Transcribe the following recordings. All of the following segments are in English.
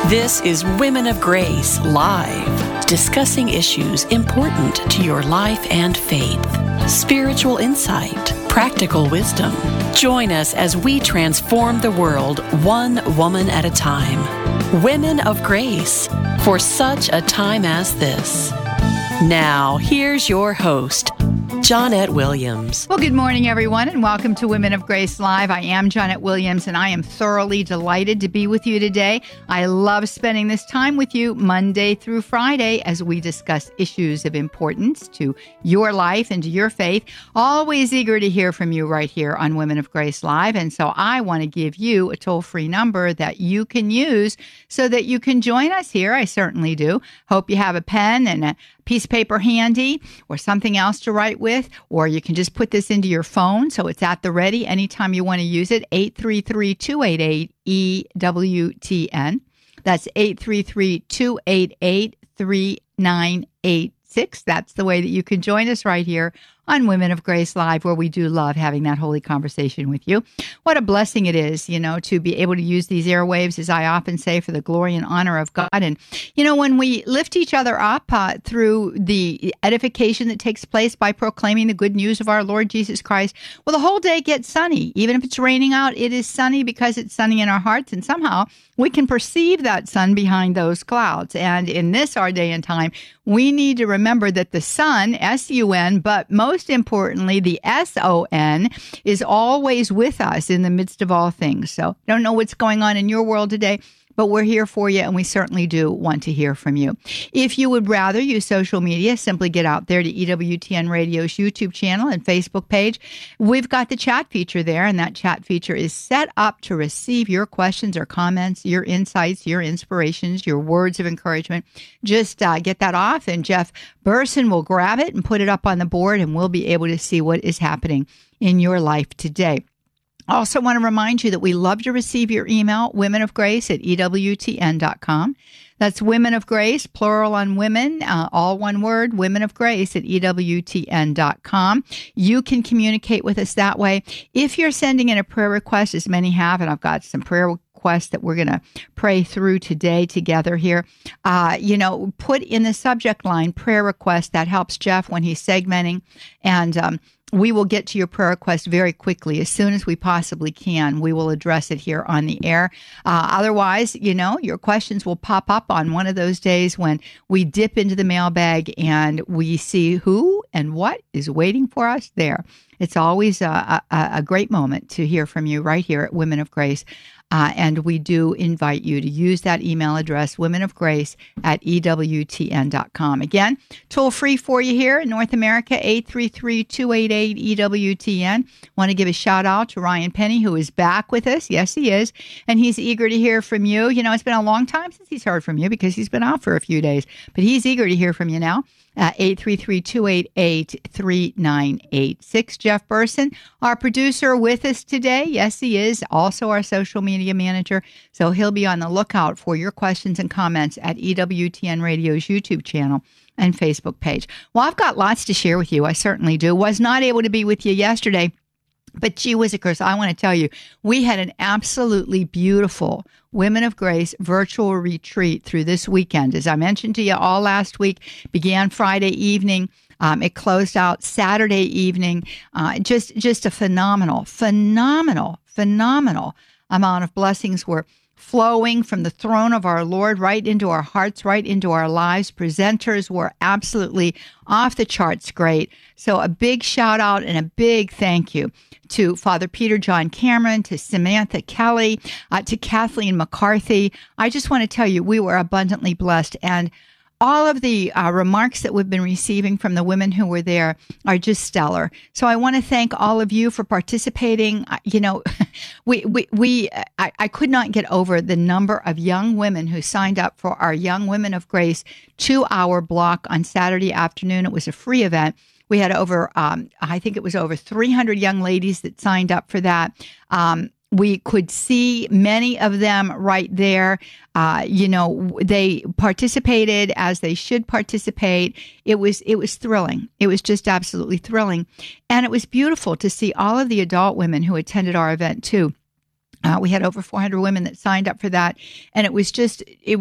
This is Women of Grace Live, discussing issues important to your life and faith, spiritual insight, practical wisdom. Join us as we transform the world one woman at a time. Women of Grace, for such a time as this. Now, here's your host, Johnnette Williams. Well, good morning, everyone, and welcome to Women of Grace Live. I am Johnnette Williams, and I am thoroughly delighted to be with you today. I love spending this time with you Monday through Friday as we discuss issues of importance to your life and to your faith. Always eager to hear from you right here on Women of Grace Live, and so I want to give you a toll-free number that you can use so that you can join us here. I certainly do. Hope you have a pen and a piece of paper handy or something else to write with, or you can just put this into your phone so it's at the ready anytime you want to use it. 833-288-EWTN. That's 833-288-3986. That's the way that you can join us right here on Women of Grace Live, where we do love having that holy conversation with you. What a blessing it is, to be able to use these airwaves, as I often say, for the glory and honor of God. And, when we lift each other up through the edification that takes place by proclaiming the good news of our Lord Jesus Christ, well, the whole day gets sunny. Even if it's raining out, it is sunny because it's sunny in our hearts. And somehow we can perceive that sun behind those clouds. And in this, our day and time, we need to remember that the sun, S-U-N, but most importantly, the S-O-N, is always with us in the midst of all things. So I don't know what's going on in your world today, but we're here for you, and we certainly do want to hear from you. If you would rather use social media, simply get out there to EWTN Radio's YouTube channel and Facebook page. We've got the chat feature there, and that chat feature is set up to receive your questions or comments, your insights, your inspirations, your words of encouragement. Just get that off, and Jeff Burson will grab it and put it up on the board, and we'll be able to see what is happening in your life today. Also want to remind you that we love to receive your email, womenofgrace@EWTN.com. That's Women of Grace, plural on women, all one word, Women of Grace @EWTN.com. You can communicate with us that way. If you're sending in a prayer request, as many have, and I've got some prayer requests that we're going to pray through today together here, put in the subject line, prayer request. That helps Jeff when he's segmenting, and we will get to your prayer request very quickly. As soon as we possibly can, we will address it here on the air. Otherwise, your questions will pop up on one of those days when we dip into the mailbag and we see who and what is waiting for us there. It's always a great moment to hear from you right here at Women of Grace. And we do invite you to use that email address, womenofgrace@EWTN.com. Again, toll free for you here in North America, 833-288-EWTN. Want to give a shout out to Ryan Penny, who is back with us. Yes, he is. And he's eager to hear from you. It's been a long time since he's heard from you because he's been out for a few days. But he's eager to hear from you now. 833-288-3986. Jeff Burson, our producer, with us today. Yes, he is. Also our social media manager. So he'll be on the lookout for your questions and comments at EWTN Radio's YouTube channel and Facebook page. Well, I've got lots to share with you. I certainly do. Was not able to be with you yesterday, but gee whiz, of course, I want to tell you, we had an absolutely beautiful Women of Grace virtual retreat through this weekend. As I mentioned to you all last week, began Friday evening. It closed out Saturday evening. Just a phenomenal amount of blessings were flowing from the throne of our Lord right into our hearts, right into our lives. Presenters were absolutely off the charts great. So a big shout out and a big thank you to Father Peter John Cameron, to Samantha Kelly, to Kathleen McCarthy. I just want to tell you, we were abundantly blessed. And all of the remarks that we've been receiving from the women who were there are just stellar. So I want to thank all of you for participating. I could not get over the number of young women who signed up for our Young Women of Grace 2-hour block on Saturday afternoon. It was a free event. We had over 300 young ladies that signed up for that. We could see many of them right there. They participated as they should participate. It was thrilling. It was just absolutely thrilling. And it was beautiful to see all of the adult women who attended our event too. We had over 400 women that signed up for that, and it was just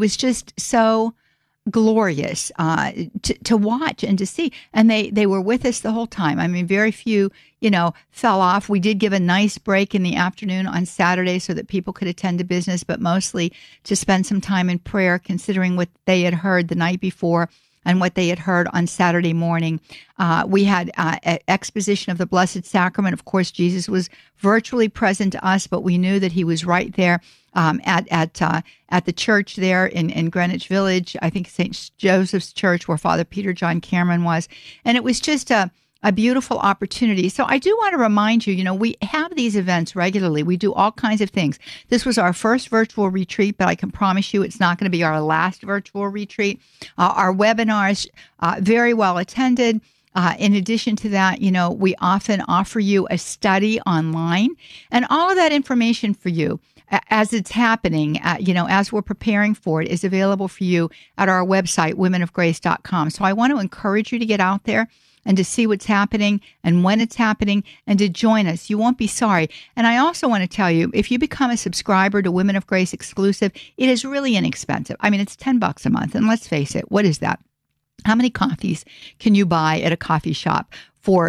so glorious to watch and to see. And they were with us the whole time. I mean, very few, fell off. We did give a nice break in the afternoon on Saturday so that people could attend to business, but mostly to spend some time in prayer, considering what they had heard the night before and what they had heard on Saturday morning. We had an exposition of the Blessed Sacrament. Of course, Jesus was virtually present to us, but we knew that he was right there at the church there in Greenwich Village, I think St. Joseph's Church, where Father Peter John Cameron was. And it was just a beautiful opportunity. So I do want to remind you, we have these events regularly. We do all kinds of things. This was our first virtual retreat, but I can promise you it's not going to be our last virtual retreat. Our webinars, very well attended. In addition to that, we often offer you a study online, and all of that information for you as it's happening, as we're preparing for it, is available for you at our website, womenofgrace.com. So I want to encourage you to get out there and to see what's happening and when it's happening and to join us. You won't be sorry. And I also want to tell you, if you become a subscriber to Women of Grace Exclusive, it is really inexpensive. I mean, it's $10 a month. And let's face it, what is that? How many coffees can you buy at a coffee shop for,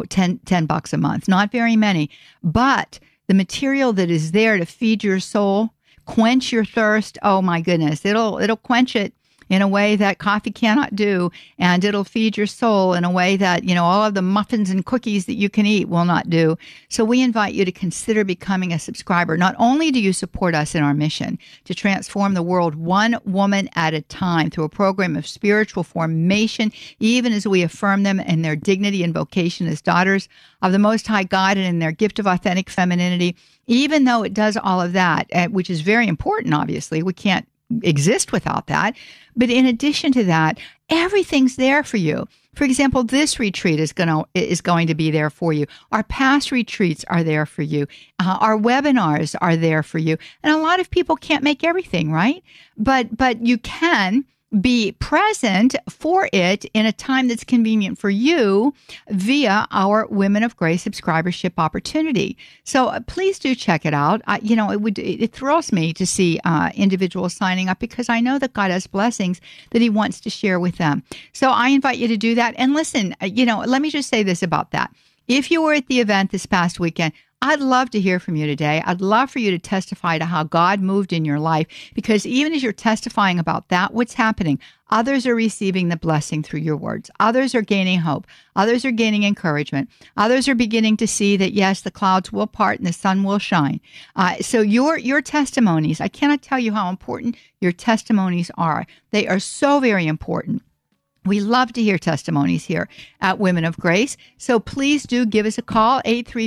$10 a month? Not very many. But the material that is there to feed your soul, quench your thirst, oh my goodness, it'll quench it in a way that coffee cannot do, and it'll feed your soul in a way that, all of the muffins and cookies that you can eat will not do. So we invite you to consider becoming a subscriber. Not only do you support us in our mission to transform the world one woman at a time through a program of spiritual formation, even as we affirm them in their dignity and vocation as daughters of the Most High God and in their gift of authentic femininity, even though it does all of that, which is very important, obviously. We can't exist without that. But in addition to that, everything's there for you. For example, this retreat is going to be there for you. Our past retreats are there for you. Our webinars are there for you. And a lot of people can't make everything, right? But you can be present for it in a time that's convenient for you via our Women of Grace subscribership opportunity. So please do check it out. It thrills me to see individuals signing up, because I know that God has blessings that he wants to share with them. So I invite you to do that. And listen, let me just say this about that. If you were at the event this past weekend, I'd love to hear from you today. I'd love for you to testify to how God moved in your life, because even as you're testifying about that, what's happening? Others are receiving the blessing through your words. Others are gaining hope. Others are gaining encouragement. Others are beginning to see that, yes, the clouds will part and the sun will shine. So your testimonies, I cannot tell you how important your testimonies are. They are so very important. We love to hear testimonies here at Women of Grace. So please do give us a call,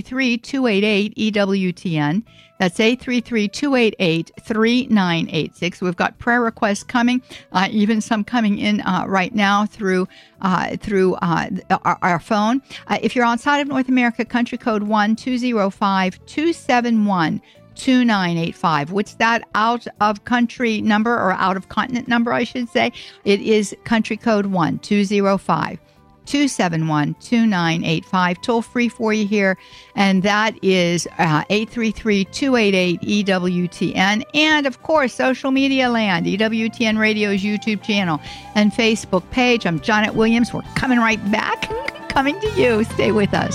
833-288-EWTN. That's 833-288-3986. We've got prayer requests coming, even some coming in right now through our phone. If you're outside of North America, country code 1-205-271-2985. What's that out of country number, or out of continent number, I should say? It is country code 1-205-271-2985. Toll free for you here. And that is 833-288-EWTN. And of course, social media land, EWTN Radio's YouTube channel and Facebook page. I'm Janet Williams. We're coming right back, coming to you. Stay with us.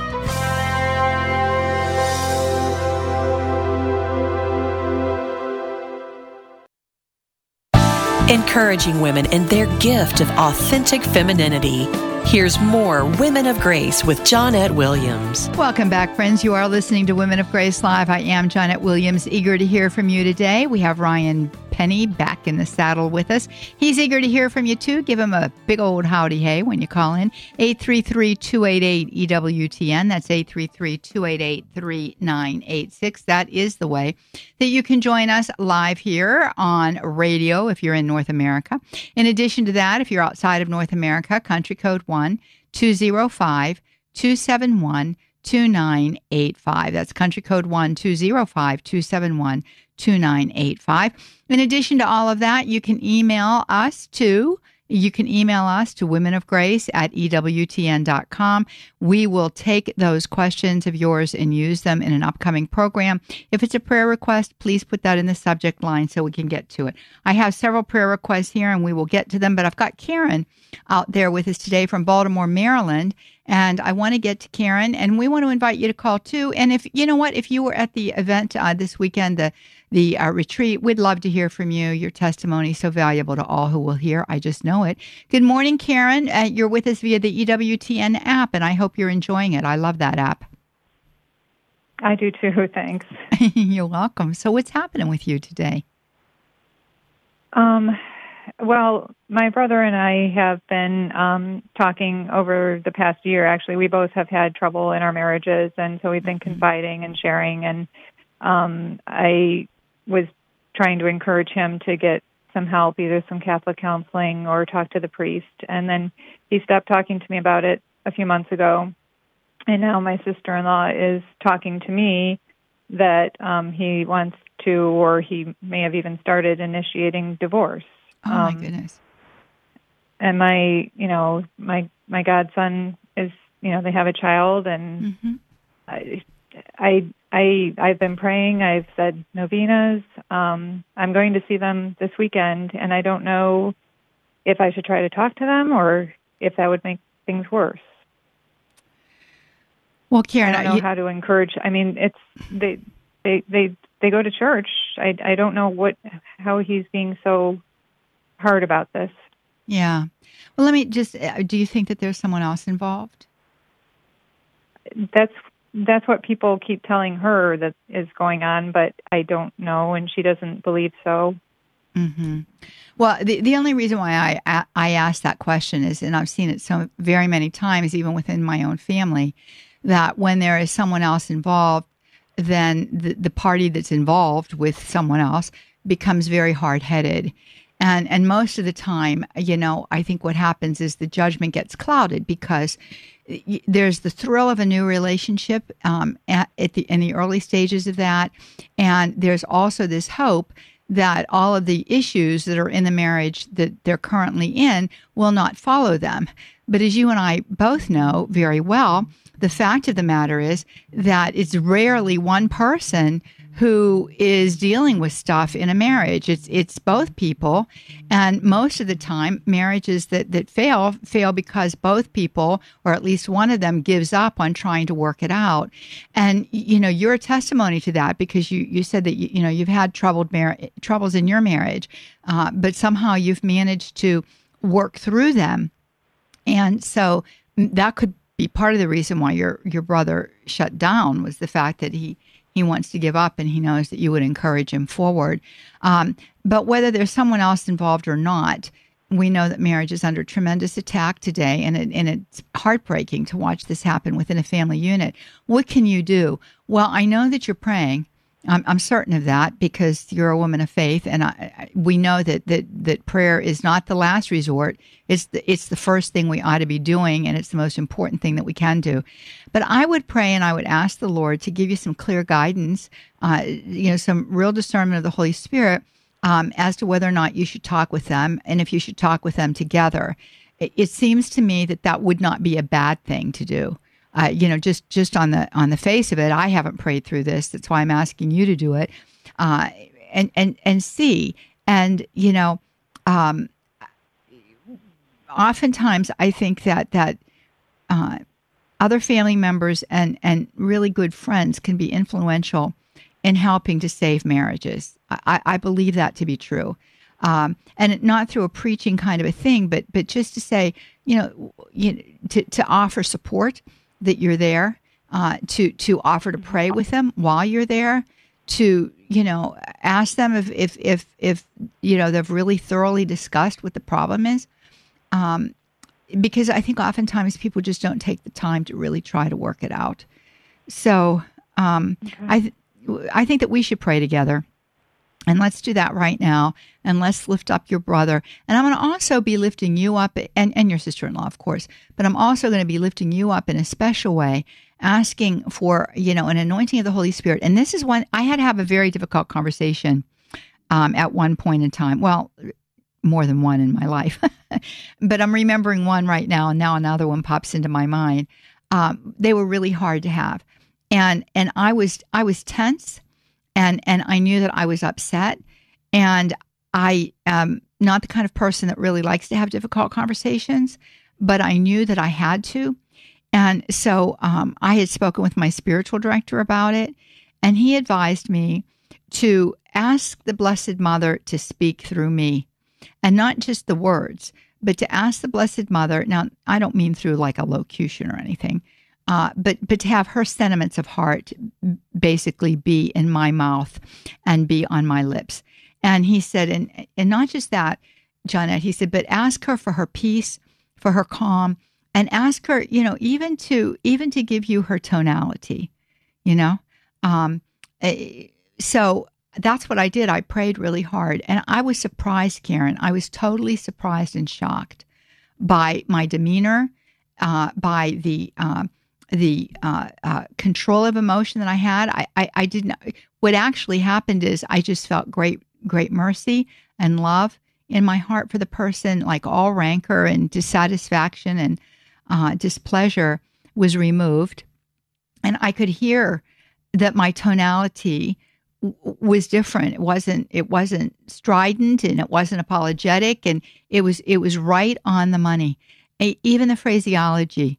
Encouraging women in their gift of authentic femininity. Here's more Women of Grace with Janet Williams. Welcome back, friends. You are listening to Women of Grace Live. I am Janet Williams, eager to hear from you today. We have Ryan Penny back in the saddle with us. He's eager to hear from you, too. Give him a big old howdy hey when you call in. 833-288-EWTN. That's 833-288-3986. That is the way that you can join us live here on radio if you're in North America. In addition to that, if you're outside of North America, country code 1-205-271-2985. That's country code 1-205-271-2985. In addition to all of that, you can email us to You can email us to womenofgrace@ewtn.com. We will take those questions of yours and use them in an upcoming program. If it's a prayer request, please put that in the subject line so we can get to it. I have several prayer requests here and we will get to them, but I've got Karen out there with us today from Baltimore, Maryland. And I want to get to Karen, and we want to invite you to call too. And if you know what, if you were at the event this weekend, the retreat, we'd love to hear from you. Your testimony is so valuable to all who will hear. I just know it. Good morning, Karen. You're with us via the EWTN app, and I hope you're enjoying it. I love that app. I do too. Thanks. You're welcome. So what's happening with you today? Well, my brother and I have been talking over the past year. Actually, we both have had trouble in our marriages, and so we've been confiding and sharing. And I was trying to encourage him to get some help, either some Catholic counseling or talk to the priest. And then he stopped talking to me about it a few months ago. And now my sister-in-law is talking to me that he wants to, or he may have even started initiating divorce. Oh, my goodness. And my godson is, they have a child, and I've been praying. I've said novenas. I'm going to see them this weekend, and I don't know if I should try to talk to them or if that would make things worse. Well, Karen, I don't know how to encourage. I mean, it's they go to church. I don't know how he's being so hard about this. Yeah. Well, let me just, do you think that there's someone else involved? That's what people keep telling her that is going on, but I don't know, and she doesn't believe so. Mm-hmm. Well, the only reason why I asked that question is, and I've seen it so very many times, even within my own family, that when there is someone else involved, then the party that's involved with someone else becomes very hard-headed. And most of the time, I think what happens is the judgment gets clouded because there's the thrill of a new relationship in the early stages of that. And there's also this hope that all of the issues that are in the marriage that they're currently in will not follow them. But as you and I both know very well, the fact of the matter is that it's rarely one person who is dealing with stuff in a marriage. It's both people. And most of the time, marriages that fail because both people, or at least one of them, gives up on trying to work it out. And, you're a testimony to that because you said that, you've had troubles in your marriage, but somehow you've managed to work through them. And so that could be part of the reason why your brother shut down, was the fact that he wants to give up and he knows that you would encourage him forward. But whether there's someone else involved or not, we know that marriage is under tremendous attack today, and it's heartbreaking to watch this happen within a family unit. What can you do? Well, I know that you're praying. I'm certain of that because you're a woman of faith, and we know that prayer is not the last resort. It's the first thing we ought to be doing, and it's the most important thing that we can do. But I would pray and I would ask the Lord to give you some clear guidance, some real discernment of the Holy Spirit as to whether or not you should talk with them, and if you should talk with them together. It seems to me that would not be a bad thing to do. Just on the face of it, I haven't prayed through this. That's why I'm asking you to do it, and see. And oftentimes I think that other family members and really good friends can be influential in helping to save marriages. I believe that to be true, and not through a preaching kind of a thing, but just to say, to offer support. That you're there, to offer to pray with them while you're there, to ask them if they've really thoroughly discussed what the problem is, because I think oftentimes people just don't take the time to really try to work it out. So okay. I think that we should pray together. And let's do that right now. And let's lift up your brother. And I'm going to also be lifting you up, and your sister-in-law, of course. But I'm also going to be lifting you up in a special way, asking for, an anointing of the Holy Spirit. And this is one, I had to have a very difficult conversation at one point in time. Well, more than one in my life, but I'm remembering one right now, and now another one pops into my mind. They were really hard to have, and I was tense, and I knew that I was upset, and I am not the kind of person that really likes to have difficult conversations, but I knew that I had to. And so I had spoken with my spiritual director about it, and he advised me to ask the Blessed Mother to speak through me, and not just the words, but to ask the Blessed Mother. Now, I don't mean through like a locution or anything, but to have her sentiments of heart basically be in my mouth and be on my lips. And he said, and not just that, Johnnette, he said, but ask her for her peace, for her calm, and ask her, even to give you her tonality, So that's what I did. I prayed really hard, and I was surprised, Karen. I was totally surprised and shocked by my demeanor, by the control of emotion that I had. I didn't. What actually happened is I just felt great mercy and love in my heart for the person. Like all rancor and dissatisfaction and displeasure was removed, and I could hear that my tonality was different. It wasn't strident, and it wasn't apologetic, and it was right on the money. Even the phraseology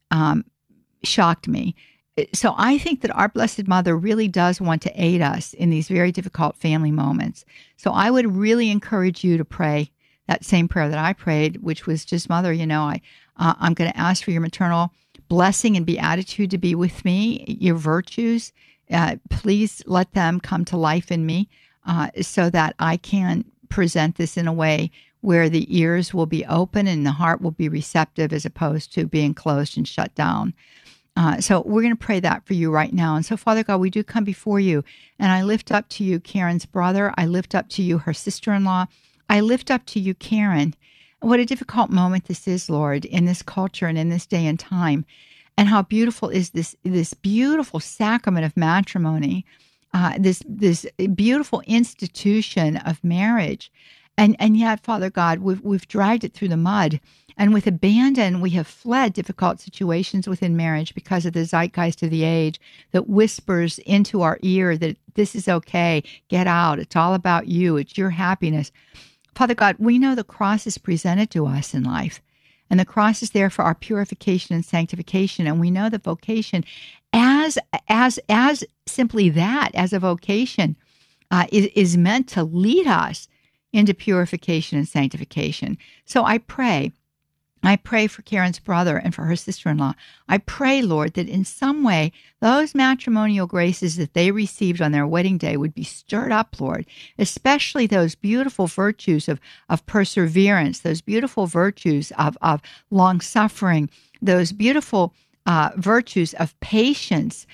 shocked me. So I think that our Blessed Mother really does want to aid us in these very difficult family moments. So I would really encourage you to pray that same prayer that I prayed, which was just, Mother, I'm going to ask for your maternal blessing and beatitude to be with me, your virtues. Please let them come to life in me so that I can present this in a way where the ears will be open and the heart will be receptive, as opposed to being closed and shut down. So we're going to pray that for you right now. And so, Father God, we do come before you, and I lift up to you Karen's brother. I lift up to you her sister-in-law. I lift up to you Karen. What a difficult moment this is, Lord, in this culture and in this day and time. And how beautiful is this beautiful sacrament of matrimony, this beautiful institution of marriage. And yet, Father God, we've dragged it through the mud. And with abandon, we have fled difficult situations within marriage because of the zeitgeist of the age that whispers into our ear that this is okay, get out, it's all about you, it's your happiness. Father God, we know the cross is presented to us in life, and the cross is there for our purification and sanctification. And we know that vocation, as simply that, as a vocation, is meant to lead us into purification and sanctification. So I pray for Karen's brother and for her sister-in-law. I pray, Lord, that in some way, those matrimonial graces that they received on their wedding day would be stirred up, Lord, especially those beautiful virtues of perseverance, those beautiful virtues of long-suffering, those beautiful virtues of patience,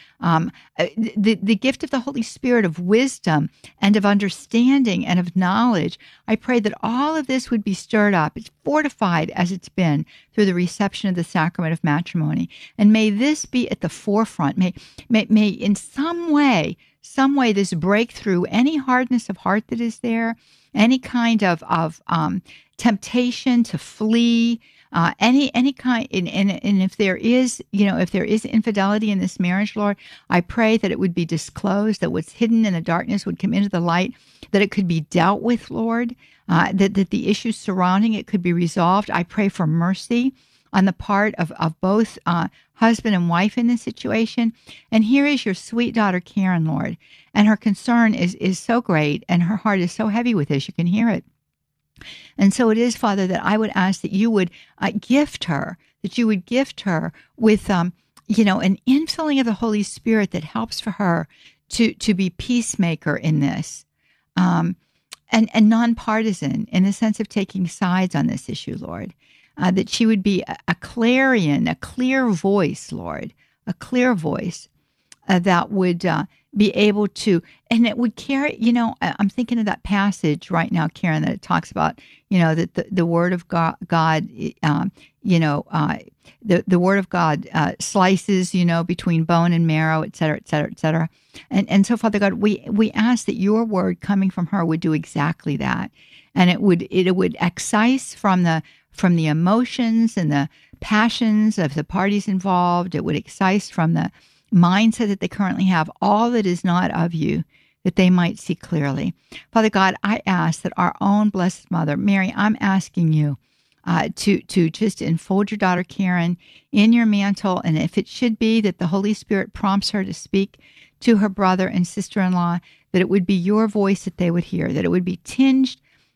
the gift of the Holy Spirit of wisdom and of understanding and of knowledge. I pray that all of this would be stirred up. It's fortified as it's been through the reception of the sacrament of matrimony. And may this be at the forefront. May in some way this break through any hardness of heart that is there, any kind of temptation to flee, any kind, and if there is infidelity in this marriage, Lord, I pray that it would be disclosed, that what's hidden in the darkness would come into the light, that it could be dealt with, Lord, that the issues surrounding it could be resolved. I pray for mercy on the part of both husband and wife in this situation. And here is your sweet daughter, Karen, Lord, and her concern is so great, and her heart is so heavy with this. You can hear it. And so it is, Father, that I would ask that you would gift her with, an infilling of the Holy Spirit that helps for her to be peacemaker in this, and nonpartisan in the sense of taking sides on this issue, Lord. That she would be a clarion, a clear voice, Lord, a clear voice that would be able to, and it would carry, I'm thinking of that passage right now, Karen, that it talks about, that the Word of God, the Word of God slices, between bone and marrow, et cetera, et cetera, et cetera. And so, Father God, we ask that your word coming from her would do exactly that. And it would excise from the emotions and the passions of the parties involved. It would excise from the mindset that they currently have all that is not of you, that they might see clearly. Father God, I ask that our own Blessed Mother, Mary, I'm asking you to just enfold your daughter Karen in your mantle, and if it should be that the Holy Spirit prompts her to speak to her brother and sister-in-law, that it would be your voice that they would hear, that it would be tinged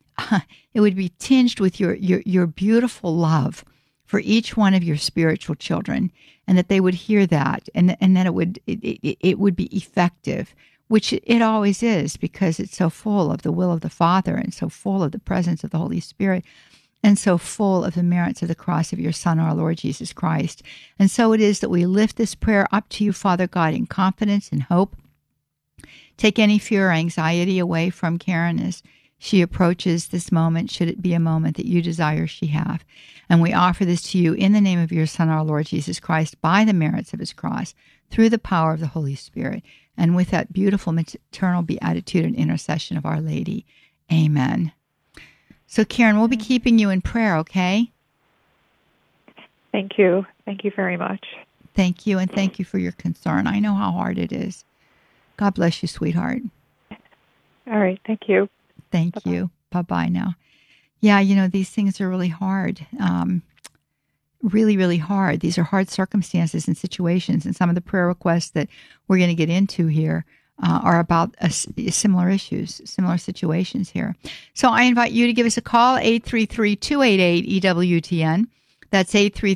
with your beautiful love for each one of your spiritual children, and that they would hear that, and that it would be effective, which it always is, because it's so full of the will of the Father, and so full of the presence of the Holy Spirit, and so full of the merits of the cross of your Son, our Lord Jesus Christ. And so it is that we lift this prayer up to you, Father God, in confidence and hope. Take any fear or anxiety away from Karen as she approaches this moment, should it be a moment that you desire she have. And we offer this to you in the name of your Son, our Lord Jesus Christ, by the merits of his cross, through the power of the Holy Spirit, and with that beautiful maternal beatitude and intercession of Our Lady. Amen. So, Karen, we'll be keeping you in prayer, okay? Thank you. Thank you very much. Thank you, and thank you for your concern. I know how hard it is. God bless you, sweetheart. All right. Thank you. Thank Bye-bye. you. Bye-bye now. Yeah, these things are really hard. Really, really hard. These are hard circumstances and situations. And some of the prayer requests that we're going to get into here are about similar issues, similar situations here. So I invite you to give us a call, 833-288-EWTN. That's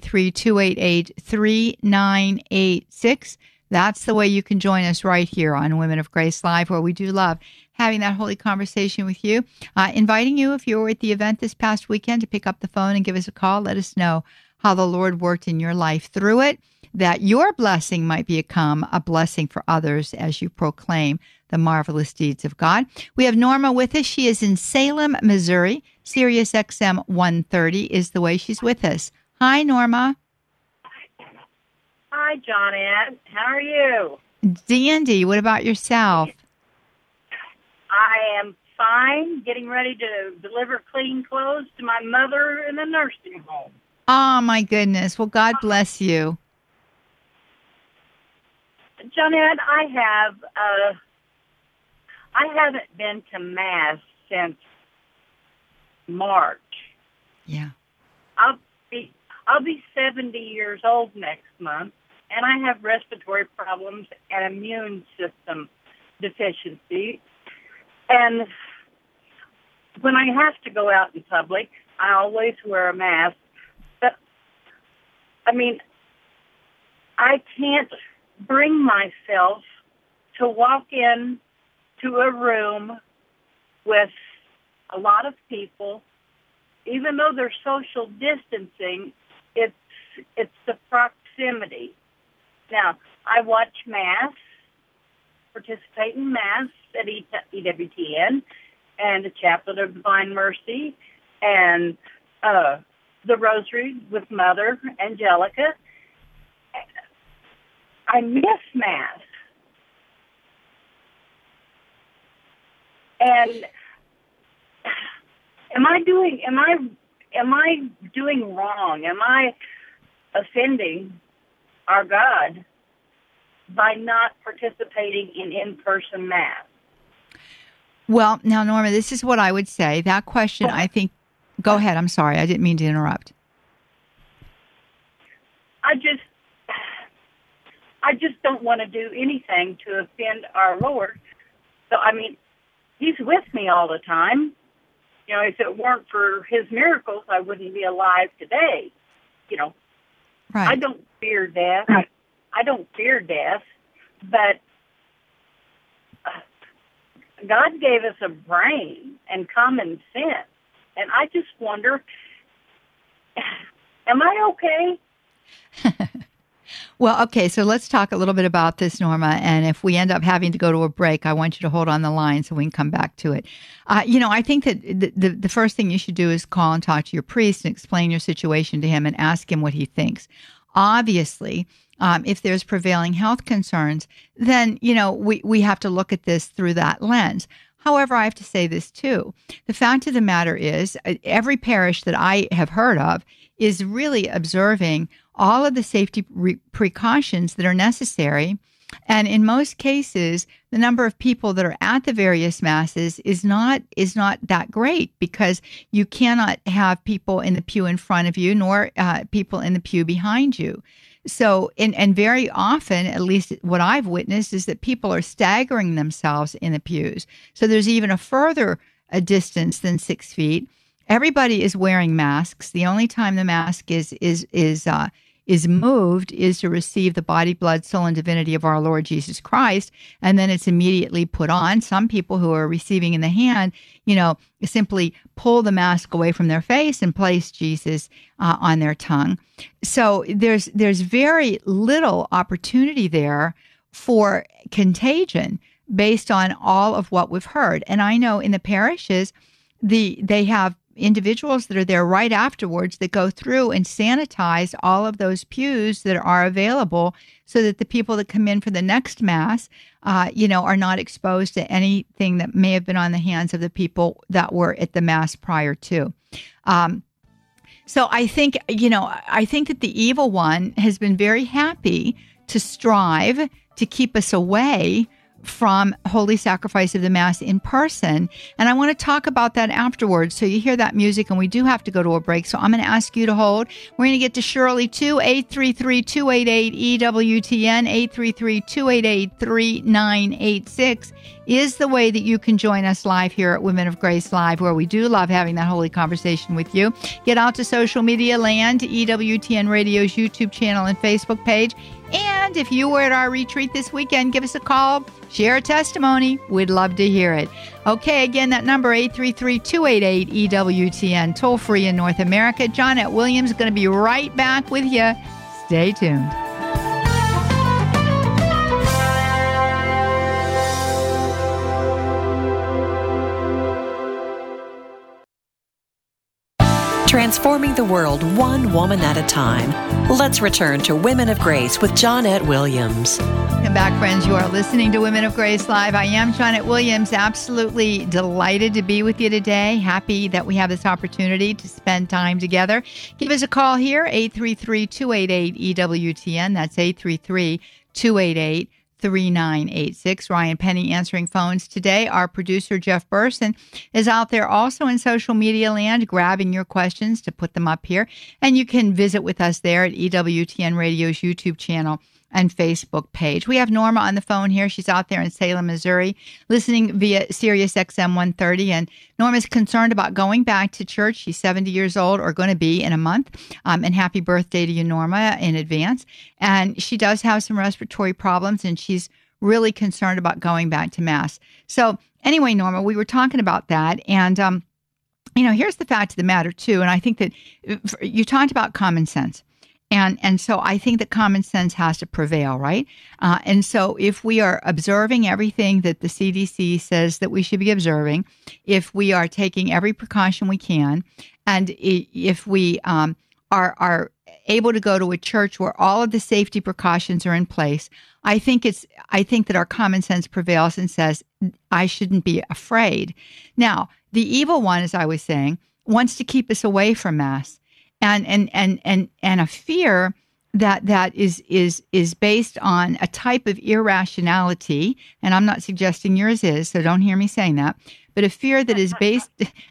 833-288-3986. That's the way you can join us right here on Women of Grace Live, where we do love having that holy conversation with you. Inviting you, if you were at the event this past weekend, to pick up the phone and give us a call. Let us know how the Lord worked in your life through it, that your blessing might become a blessing for others as you proclaim the marvelous deeds of God. We have Norma with us. She is in Salem, Missouri. Sirius XM 130 is the way she's with us. Hi, Norma. Hi, Johnette. How are you? Dandy. What about yourself? I am fine, getting ready to deliver clean clothes to my mother in the nursing home. Oh, my goodness. Well, God bless you. Johnette, I haven't been to Mass since March. Yeah. I'll be 70 years old next month, and I have respiratory problems and immune system deficiency. And when I have to go out in public, I always wear a mask. But, I can't bring myself to walk in to a room with a lot of people. Even though they're social distancing, it's the proximity. Now, I watch Mass, participate in Mass at EWTN, and the Chaplet of Divine Mercy, and the Rosary with Mother Angelica. I miss Mass. And am I doing wrong? Am I offending our God by not participating in in-person Mass? Well, now, Norma, this is what I would say. That question, I think, go ahead. I'm sorry. I didn't mean to interrupt. I just don't want to do anything to offend our Lord. So, He's with me all the time. If it weren't for His miracles, I wouldn't be alive today. Right. I don't fear death. I don't fear death, but God gave us a brain and common sense. And I just wonder, am I okay? Well, okay, so let's talk a little bit about this, Norma. And if we end up having to go to a break, I want you to hold on the line so we can come back to it. I think that the first thing you should do is call and talk to your priest and explain your situation to him and ask him what he thinks. Obviously, if there's prevailing health concerns, then, we have to look at this through that lens. However, I have to say this too. The fact of the matter is, every parish that I have heard of is really observing all of the safety precautions that are necessary. And in most cases, the number of people that are at the various masses is not that great, because you cannot have people in the pew in front of you, nor people in the pew behind you. So, and very often, at least what I've witnessed, is that people are staggering themselves in the pews. So there's even a further distance than 6 feet. Everybody is wearing masks. The only time the mask is moved is to receive the body, blood, soul, and divinity of our Lord Jesus Christ, and then it's immediately put on. Some people who are receiving in the hand, simply pull the mask away from their face and place Jesus on their tongue. So there's very little opportunity there for contagion based on all of what we've heard. And I know in the parishes, they have individuals that are there right afterwards that go through and sanitize all of those pews that are available, so that the people that come in for the next Mass, are not exposed to anything that may have been on the hands of the people that were at the Mass prior to. So I think that the evil one has been very happy to strive to keep us away from holy sacrifice of the Mass in person. And I want to talk about that afterwards. So you hear that music, and we do have to go to a break. So I'm going to ask you to hold. We're going to get to Shirley too. 833-288-EWTN, 833-288-3986 is the way that you can join us live here at Women of Grace Live, where we do love having that holy conversation with you. Get out to social media land, EWTN Radio's YouTube channel and Facebook page. And if you were at our retreat this weekend, give us a call, share a testimony. We'd love to hear it. Okay, again, that number, 833-288-EWTN, toll free in North America. Johnette Williams is going to be right back with you. Stay tuned. Transforming the world one woman at a time. Let's return to Women of Grace with Johnette Williams. Welcome back, friends. You are listening to Women of Grace Live. I am Johnette Williams. Absolutely delighted to be with you today. Happy that we have this opportunity to spend time together. Give us a call here, 833-288-EWTN. That's 833-288-3986. Ryan Penny answering phones today. Our producer, Jeff Burson, is out there also in social media land, grabbing your questions to put them up here. And you can visit with us there at EWTN Radio's YouTube channel and Facebook page. We have Norma on the phone here. She's out there in Salem, Missouri, listening via Sirius XM 130. And Norma's concerned about going back to church. She's 70 years old, or going to be in a month. And happy birthday to you, Norma, in advance. And she does have some respiratory problems, and she's really concerned about going back to Mass. So anyway, Norma, we were talking about that. And, here's the fact of the matter, too. And I think that you talked about common sense. And so I think that common sense has to prevail, right? And so if we are observing everything that the CDC says that we should be observing, if we are taking every precaution we can, and if we are able to go to a church where all of the safety precautions are in place, I think that our common sense prevails and says, I shouldn't be afraid. Now, the evil one, as I was saying, wants to keep us away from Mass. And a fear that is based on a type of irrationality, and I'm not suggesting yours is, so don't hear me saying that, but a fear that is based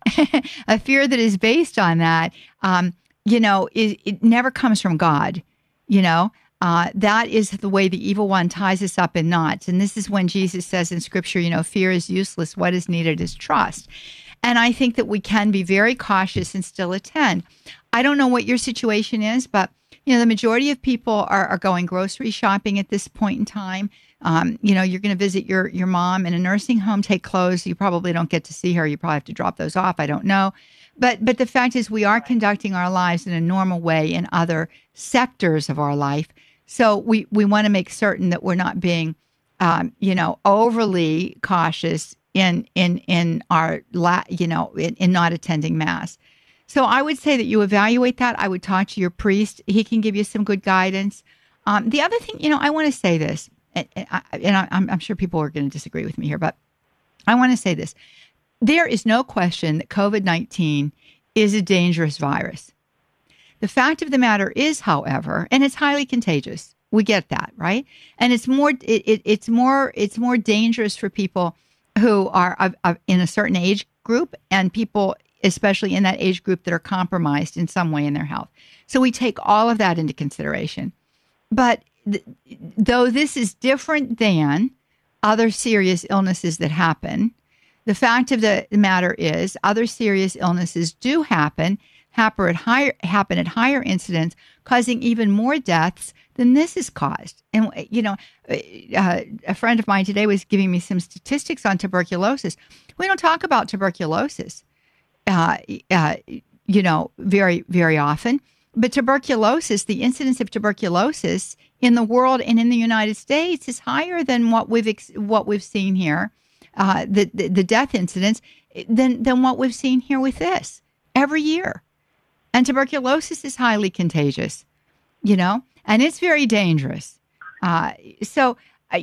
on that, it never comes from God, That is the way the evil one ties us up in knots. And this is when Jesus says in Scripture, fear is useless. What is needed is trust. And I think that we can be very cautious and still attend. I don't know what your situation is, but, the majority of people are going grocery shopping at this point in time. You're going to visit your mom in a nursing home, take clothes. You probably don't get to see her. You probably have to drop those off. I don't know. But the fact is we are conducting our lives in a normal way in other sectors of our life. So we want to make certain that we're not being, overly cautious in our, in not attending Mass. So I would say that you evaluate that. I would talk to your priest. He can give you some good guidance. The other thing, I want to say this, and I'm sure people are going to disagree with me here, but I want to say this. There is no question that COVID-19 is a dangerous virus. The fact of the matter is, however, and it's highly contagious. We get that, right? And it's more dangerous for people who are in a certain age group and people, especially in that age group, that are compromised in some way in their health. So we take all of that into consideration. But though this is different than other serious illnesses that happen, the fact of the matter is other serious illnesses do happen at higher incidence, causing even more deaths than this has caused. And, a friend of mine today was giving me some statistics on tuberculosis. We don't talk about tuberculosis, very, very often. But tuberculosis, the incidence of tuberculosis in the world and in the United States is higher than what we've seen here, the death incidence, than what we've seen here with this every year. And tuberculosis is highly contagious, and it's very dangerous. So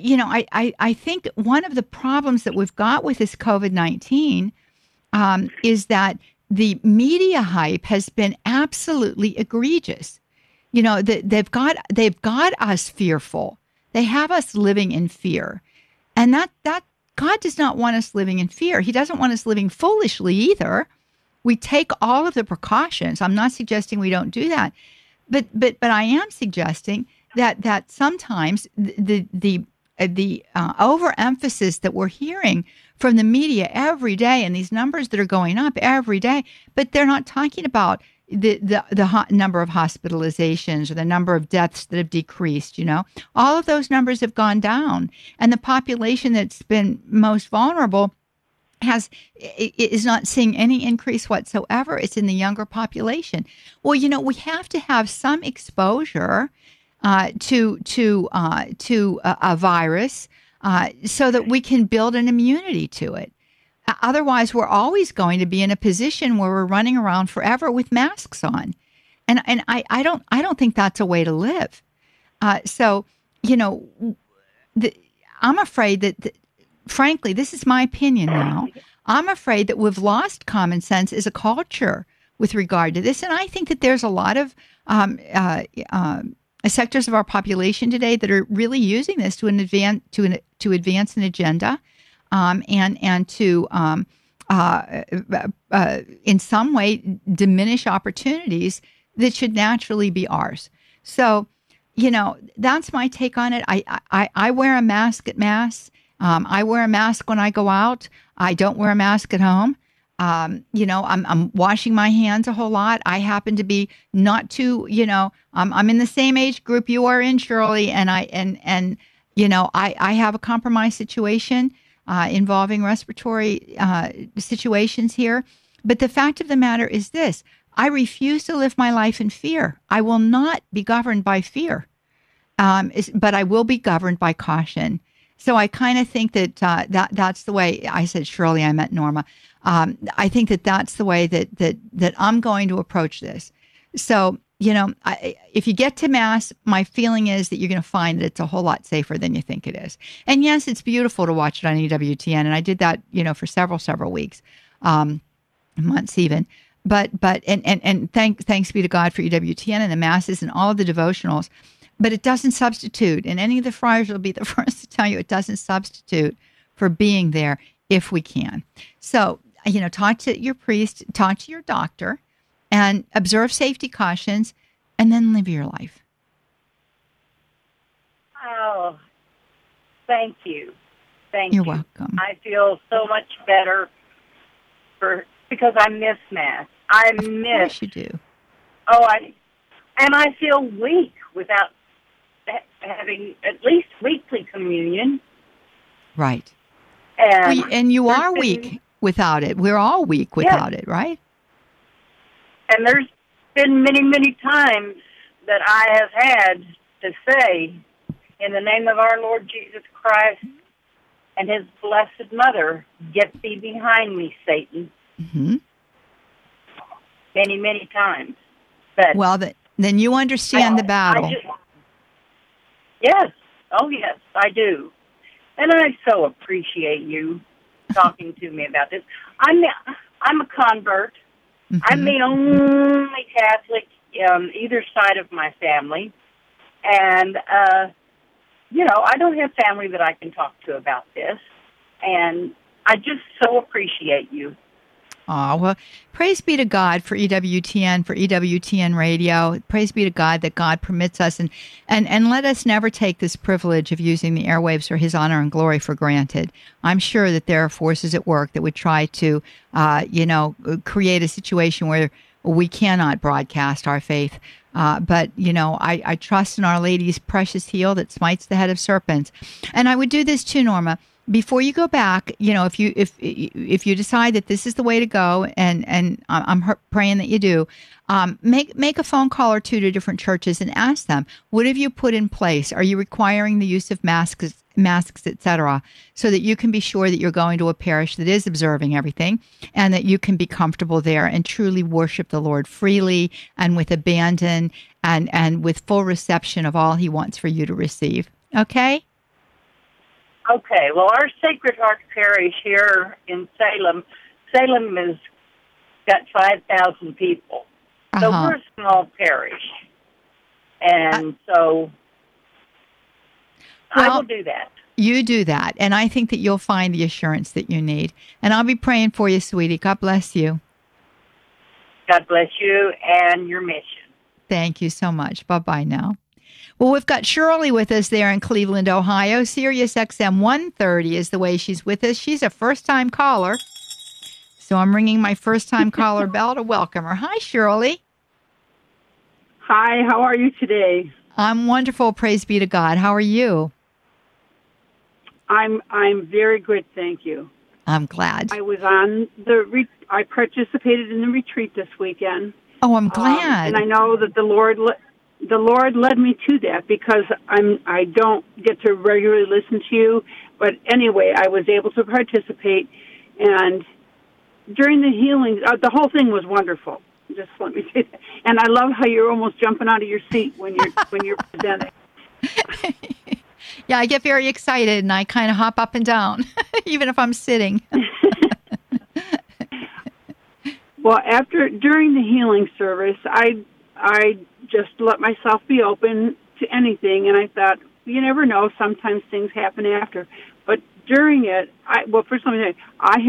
I think one of the problems that we've got with this COVID-19 is that the media hype has been absolutely egregious. They've got us fearful. They have us living in fear, and that God does not want us living in fear. He doesn't want us living foolishly either. We take all of the precautions. I'm not suggesting we don't do that, but I am suggesting that sometimes the overemphasis that we're hearing from the media every day, and these numbers that are going up every day, but they're not talking about the number of hospitalizations or the number of deaths that have decreased. All of those numbers have gone down, and the population that's been most vulnerable is not seeing any increase whatsoever. It's in the younger population. Well, we have to have some exposure to a virus so that we can build an immunity to it. Otherwise, we're always going to be in a position where we're running around forever with masks on, and I don't think that's a way to live. I'm afraid that. Frankly, this is my opinion now. I'm afraid that we've lost common sense as a culture with regard to this. And I think that there's a lot of sectors of our population today that are really using this to advance an agenda and to, in some way, diminish opportunities that should naturally be ours. So, that's my take on it. I wear a mask at Mass. I wear a mask when I go out. I don't wear a mask at home. I'm washing my hands a whole lot. I happen to be not too, I'm in the same age group you are in, Shirley, and I have a compromised situation involving respiratory situations here. But the fact of the matter is this: I refuse to live my life in fear. I will not be governed by fear, but I will be governed by caution. So I kind of think that that's the way. I said Shirley, I meant Norma. I think that that's the way that I'm going to approach this. So, if you get to Mass, my feeling is that you're going to find that it's a whole lot safer than you think it is. And yes, it's beautiful to watch it on EWTN, and I did that, for several weeks, months even. But thanks be to God for EWTN and the Masses and all of the devotionals. But it doesn't substitute, and any of the friars will be the first to tell you it doesn't substitute for being there if we can. So, talk to your priest, talk to your doctor, and observe safety cautions, and then live your life. Oh, thank you. You're welcome. I feel so much better because I miss Mass. Of course you do. I feel weak without having at least weekly communion. Right. And you are weak without it. We're all weak without it, right? And there's been many, many times that I have had to say, in the name of our Lord Jesus Christ and his blessed mother, get thee behind me, Satan. Mm-hmm. Many, many times. But well, then you understand the battle. Yes. Oh, yes, I do. And I so appreciate you talking to me about this. I'm a convert. Mm-hmm. I'm the only Catholic either side of my family. And, I don't have family that I can talk to about this. And I just so appreciate you. Oh, well, praise be to God for EWTN, for EWTN Radio. Praise be to God that God permits us and let us never take this privilege of using the airwaves for his honor and glory for granted. I'm sure that there are forces at work that would try to, create a situation where we cannot broadcast our faith. But I trust in Our Lady's precious heel that smites the head of serpents. And I would do this too, Norma. Before you go back, if you decide that this is the way to go, and I'm praying that you do, make a phone call or two to different churches and ask them, what have you put in place? Are you requiring the use of masks, etc., so that you can be sure that you're going to a parish that is observing everything, and that you can be comfortable there and truly worship the Lord freely and with abandon and with full reception of all he wants for you to receive. Okay? Okay, well, our Sacred Heart Parish here in Salem has got 5,000 people. So we're a small parish. And so I will do that. You do that. And I think that you'll find the assurance that you need. And I'll be praying for you, sweetie. God bless you. God bless you and your mission. Thank you so much. Bye-bye now. Well, we've got Shirley with us there in Cleveland, Ohio. Sirius XM 130 is the way she's with us. She's a first-time caller. So I'm ringing my first-time caller bell to welcome her. Hi, Shirley. Hi, how are you today? I'm wonderful, praise be to God. How are you? I'm very good, thank you. I'm glad. I was on I participated in the retreat this weekend. Oh, I'm glad. And I know that the Lord led me to that because I don't get to regularly listen to you, but anyway, I was able to participate, and during the healing, the whole thing was wonderful. Just let me say that. And I love how you're almost jumping out of your seat when you're presenting. Yeah, I get very excited and I kind of hop up and down, even if I'm sitting. Well, during the healing service, I just let myself be open to anything, and I thought, you never know, sometimes things happen after. But during it, first let me say,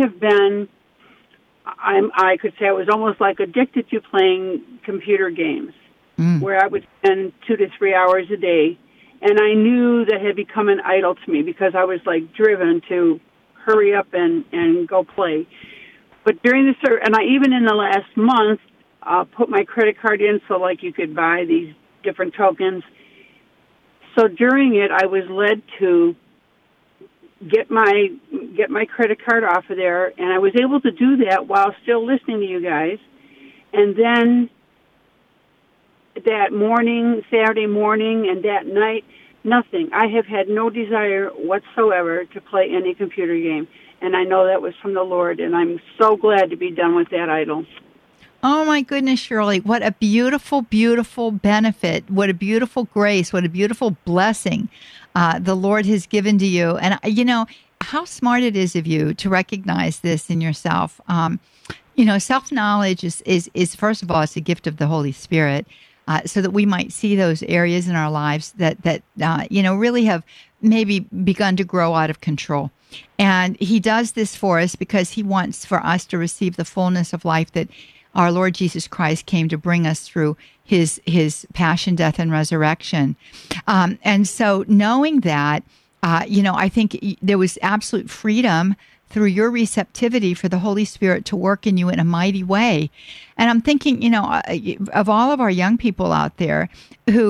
I could say I was almost like addicted to playing computer games, where I would spend 2 to 3 hours a day, and I knew that had become an idol to me because I was like driven to hurry up and go play. But during the service, and even in the last month, put my credit card in so like you could buy these different tokens. So during it, I was led to get my credit card off of there, and I was able to do that while still listening to you guys. And then that morning, Saturday morning, and that night, nothing. I have had no desire whatsoever to play any computer game, and I know that was from the Lord, and I'm so glad to be done with that idol. Oh, my goodness, Shirley. What a beautiful, beautiful benefit. What a beautiful grace. What a beautiful blessing the Lord has given to you. And, how smart it is of you to recognize this in yourself. Self-knowledge is, first of all, it's a gift of the Holy Spirit, so that we might see those areas in our lives that really have maybe begun to grow out of control. And he does this for us because he wants for us to receive the fullness of life that our Lord Jesus Christ came to bring us through his passion, death, and resurrection. And so knowing that, I think there was absolute freedom through your receptivity for the Holy Spirit to work in you in a mighty way. And I'm thinking, of all of our young people out there who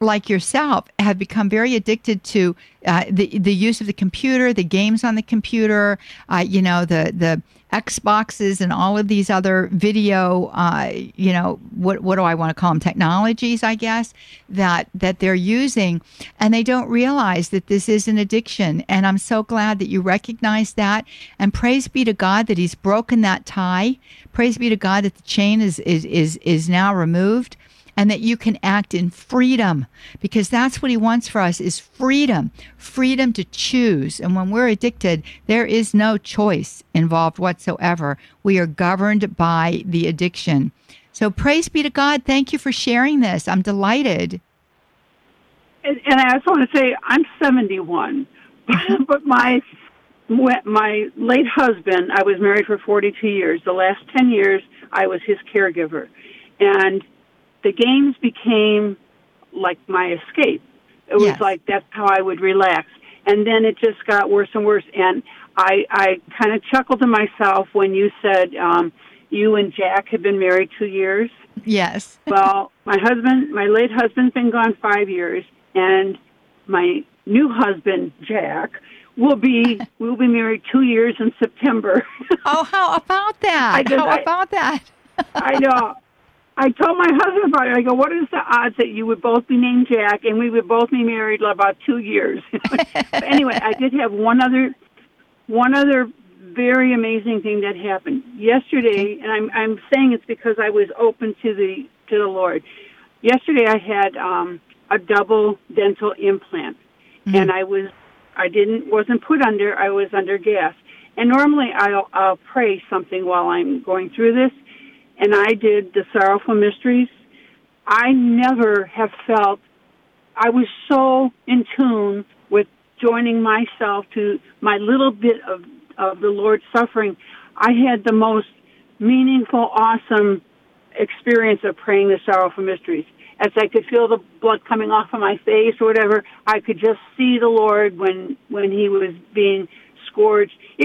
like yourself, have become very addicted to the use of the computer, the games on the computer, the Xboxes and all of these other video, what do I want to call them? Technologies, I guess, that they're using. And they don't realize that this is an addiction. And I'm so glad that you recognize that. And praise be to God that he's broken that tie. Praise be to God that the chain is now removed. And that you can act in freedom, because that's what he wants for us, is freedom to choose. And when we're addicted, there is no choice involved whatsoever. We are governed by the addiction. So praise be to God. Thank you for sharing this. I'm delighted. And I also want to say I'm 71, but my late husband, I was married for 42 years. The last 10 years, I was his caregiver. And the games became like my escape. It was like that's how I would relax. And then it just got worse and worse. And I kind of chuckled to myself when you said you and Jack had been married 2 years. Yes. Well, my late husband's been gone 5 years, and my new husband, Jack, we'll be married 2 years in September. Oh, how about that? I know. I told my husband about it. I go, what is the odds that you would both be named Jack and we would both be married about 2 years? But anyway, I did have one other very amazing thing that happened yesterday, and I'm saying it's because I was open to the Lord. Yesterday, I had a double dental implant, and I wasn't put under. I was under gas, and normally I'll pray something while I'm going through this. And I did the Sorrowful Mysteries. I never have felt, I was so in tune with joining myself to my little bit of the Lord's suffering. I had the most meaningful, awesome experience of praying the Sorrowful Mysteries. As I could feel the blood coming off of my face or whatever, I could just see the Lord when he was being scourged. I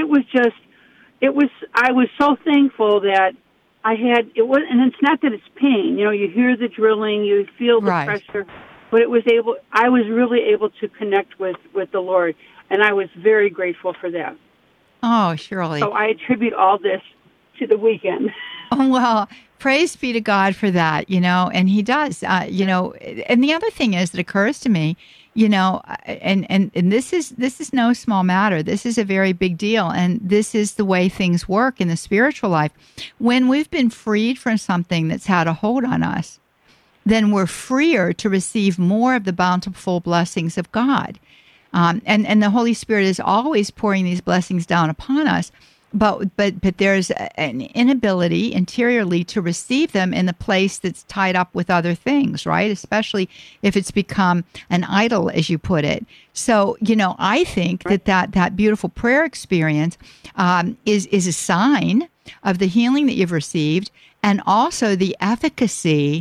was so thankful that and it's not that it's pain. You hear the drilling, you feel the pressure, but I was really able to connect with the Lord, and I was very grateful for that. Oh, Shirley. So I attribute all this to the weekend. Oh, well, praise be to God for that, and he does, and the other thing that occurs to me, and this is no small matter. This is a very big deal. And this is the way things work in the spiritual life. When we've been freed from something that's had a hold on us, then we're freer to receive more of the bountiful blessings of God. And the Holy Spirit is always pouring these blessings down upon us. But there's an inability interiorly to receive them in the place that's tied up with other things, right? Especially if it's become an idol, as you put it. So, I think that beautiful prayer experience is a sign of the healing that you've received, and also the efficacy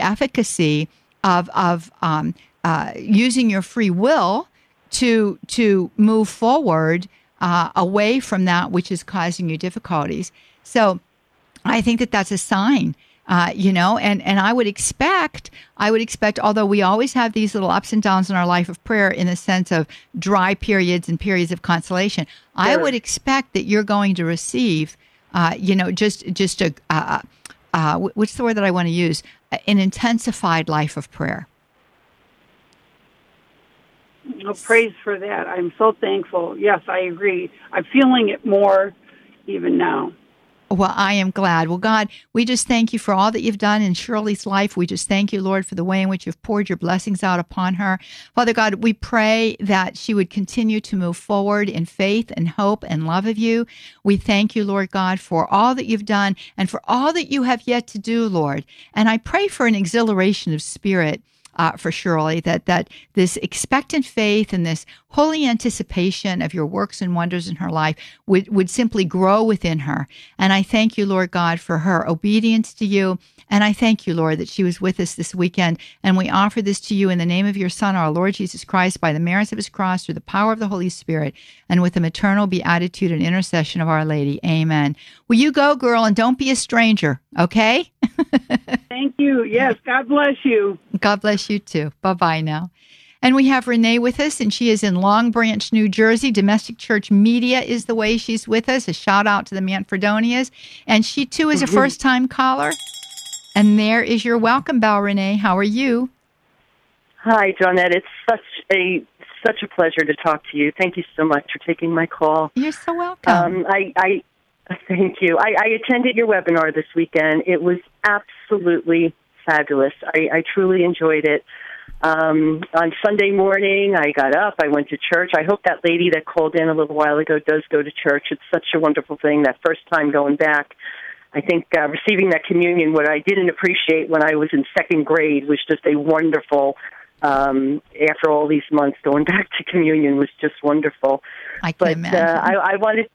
of using your free will to move forward away from that which is causing you difficulties. So I think that's a sign, and I would expect, although we always have these little ups and downs in our life of prayer in the sense of dry periods and periods of consolation, sure. I would expect that you're going to receive, just what's the word that I want to use? An intensified life of prayer. Oh, praise for that. I'm so thankful. Yes, I agree. I'm feeling it more even now. Well, I am glad. Well, God, we just thank you for all that you've done in Shirley's life. We just thank you, Lord, for the way in which you've poured your blessings out upon her. Father God, we pray that she would continue to move forward in faith and hope and love of you. We thank you, Lord God, for all that you've done and for all that you have yet to do, Lord. And I pray for an exhilaration of spirit for Shirley, that this expectant faith and this holy anticipation of your works and wonders in her life would simply grow within her. And I thank you, Lord God, for her obedience to you. And I thank you, Lord, that she was with us this weekend. And we offer this to you in the name of your Son, our Lord Jesus Christ, by the merits of his cross, through the power of the Holy Spirit, and with the maternal beatitude and intercession of Our Lady. Amen. Well, you go, girl, and don't be a stranger, okay? Thank you. Yes, God bless you. God bless you too. Bye-bye now. And we have Renee with us, and she is in Long Branch, New Jersey. Domestic Church Media is the way she's with us. A shout out to the Manfredonias. And she too is a first-time caller. And there is your welcome bell, Renee. How are you? Hi, Johnette. It's such a pleasure to talk to you. Thank you so much for taking my call. You're so welcome. I thank you. I attended your webinar this weekend. It was absolutely fabulous. I truly enjoyed it. On Sunday morning, I got up, I went to church. I hope that lady that called in a little while ago does go to church. It's such a wonderful thing, that first time going back. I think receiving that communion, what I didn't appreciate when I was in second grade, was just a wonderful, after all these months, going back to communion was just wonderful. I can imagine. I wanted,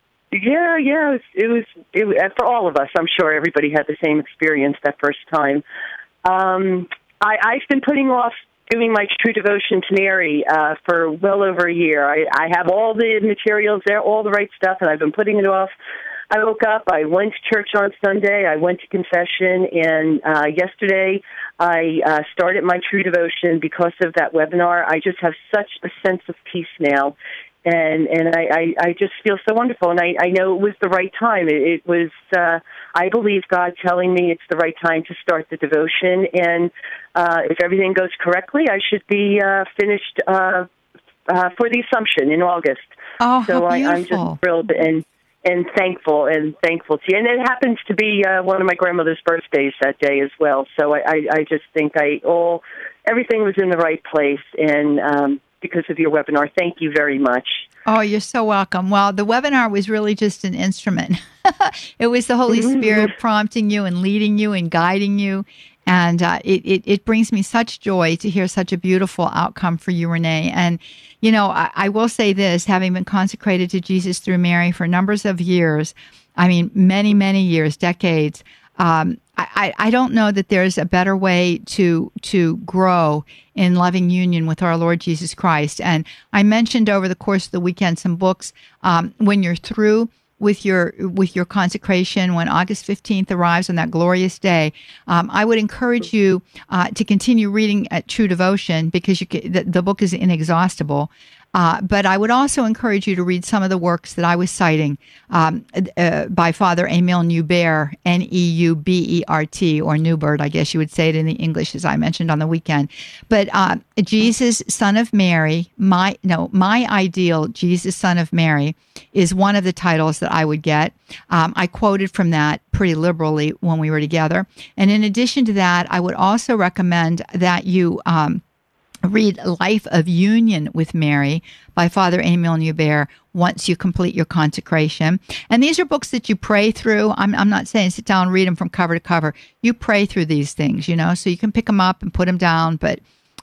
it was for all of us. I'm sure everybody had the same experience that first time. I've been putting off doing my true devotion to Mary for well over a year. I have all the materials there, all the right stuff, and I've been putting it off. I woke up, I went to church on Sunday, I went to confession, and yesterday I started my true devotion because of that webinar. I just have such a sense of peace now, and I just feel so wonderful, and I know it was the right time. It was, I believe God telling me it's the right time to start the devotion, and if everything goes correctly, I should be finished for the Assumption in August. Oh, so how beautiful. I'm just thrilled and thankful to you. And it happens to be one of my grandmother's birthdays that day as well. So I just think everything was in the right place, and because of your webinar. Thank you very much. Oh, you're so welcome. Well, the webinar was really just an instrument. It was the Holy Spirit prompting you and leading you and guiding you. And it brings me such joy to hear such a beautiful outcome for you, Renee. And, you know, I will say this, having been consecrated to Jesus through Mary for numbers of years, I mean, many, many years, decades, I don't know that there's a better way to grow in loving union with our Lord Jesus Christ. And I mentioned over the course of the weekend some books. When you're through with your consecration, when August 15th arrives on that glorious day, I would encourage you to continue reading at True Devotion, because the book is inexhaustible. But I would also encourage you to read some of the works that I was citing by Father Emile Neubert, Neubert, or Newbert, I guess you would say it in the English, as I mentioned on the weekend. But Jesus, Son of Mary, My Ideal, Jesus, Son of Mary, is one of the titles that I would get. I quoted from that pretty liberally when we were together. And in addition to that, I would also recommend that you read Life of Union with Mary by Father Emile Neubert once you complete your consecration. And these are books that you pray through. I'm not saying sit down and read them from cover to cover. You pray through these things, you know, so you can pick them up and put them down. But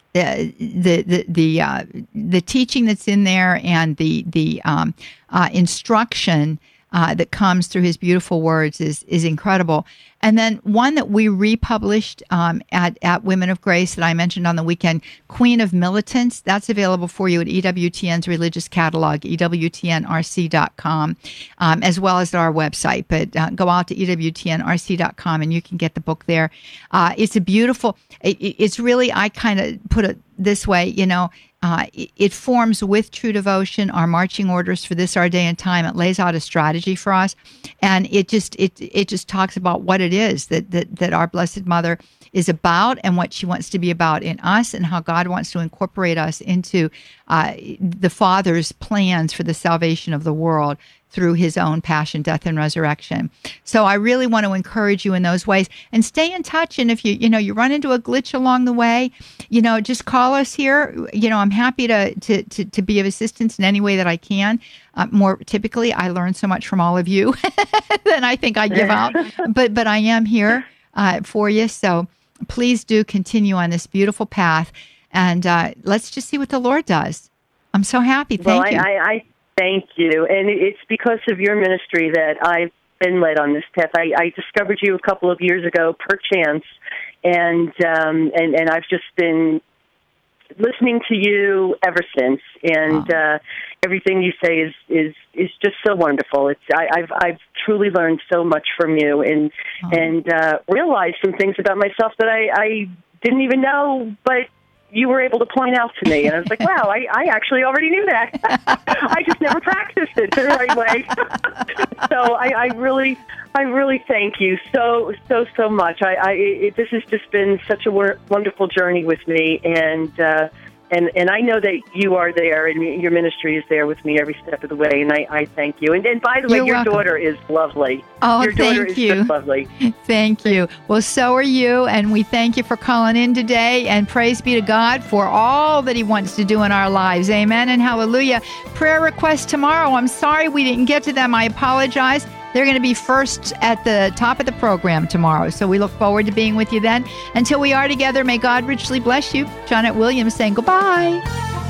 the teaching that's in there and the instruction that comes through his beautiful words is incredible. And then one that we republished at Women of Grace that I mentioned on the weekend, Queen of Militants, that's available for you at EWTN's religious catalog, EWTNRC.com, as well as our website. But go out to EWTNRC.com and you can get the book there. It's a beautiful, it's really, I kind of put it this way, you know, it forms with True Devotion our marching orders for this, our day and time. It lays out a strategy for us, and it just talks about what it is that our Blessed Mother is about and what she wants to be about in us, and how God wants to incorporate us into the Father's plans for the salvation of the world through his own passion, death, and resurrection. So I really want to encourage you in those ways, and stay in touch. And if you run into a glitch along the way, just call us here. I'm happy to be of assistance in any way that I can. More typically, I learn so much from all of you than I think I give out, but I am here for you. So please do continue on this beautiful path, and let's just see what the Lord does. I'm so happy. Thank you. I thank you. And it's because of your ministry that I've been led on this path. I discovered you a couple of years ago, perchance, and I've just been listening to you ever since. And everything you say is just so wonderful. I've truly learned so much from you, and realized some things about myself that I didn't even know, but you were able to point out to me. And I was like, wow, I actually already knew that. I just never practiced it the right way. So I really thank you so much. This has just been such a wonderful journey with me, and I know that you are there, and your ministry is there with me every step of the way, and I thank you. And by the way, your daughter is lovely. Oh, your daughter thank you. Just lovely. Thank you. Well, so are you, and we thank you for calling in today, and praise be to God for all that He wants to do in our lives. Amen and hallelujah. Prayer requests tomorrow. I'm sorry we didn't get to them. I apologize. They're going to be first at the top of the program tomorrow. So we look forward to being with you then. Until we are together, may God richly bless you. Johnnette Williams saying goodbye.